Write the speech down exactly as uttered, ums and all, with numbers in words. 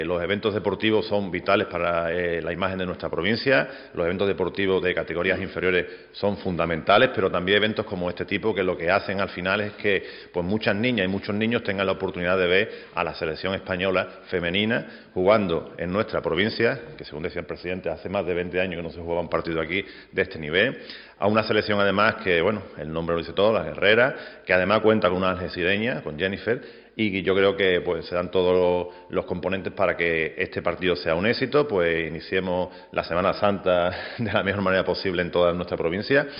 Los eventos deportivos son vitales para eh, la imagen de nuestra provincia, los eventos deportivos de categorías inferiores son fundamentales, pero también eventos como este tipo que lo que hacen al final es que pues muchas niñas y muchos niños tengan la oportunidad de ver a la selección española femenina jugando en nuestra provincia, que según decía el presidente hace más de veinte años que no se jugaba un partido aquí de este nivel, a una selección además que, bueno, el nombre lo dice todo, la guerrera, que además cuenta con una algecireña, con Jennifer, y yo creo que pues se dan todos los, los componentes para que este partido sea un éxito, pues iniciemos la Semana Santa de la mejor manera posible en toda nuestra provincia.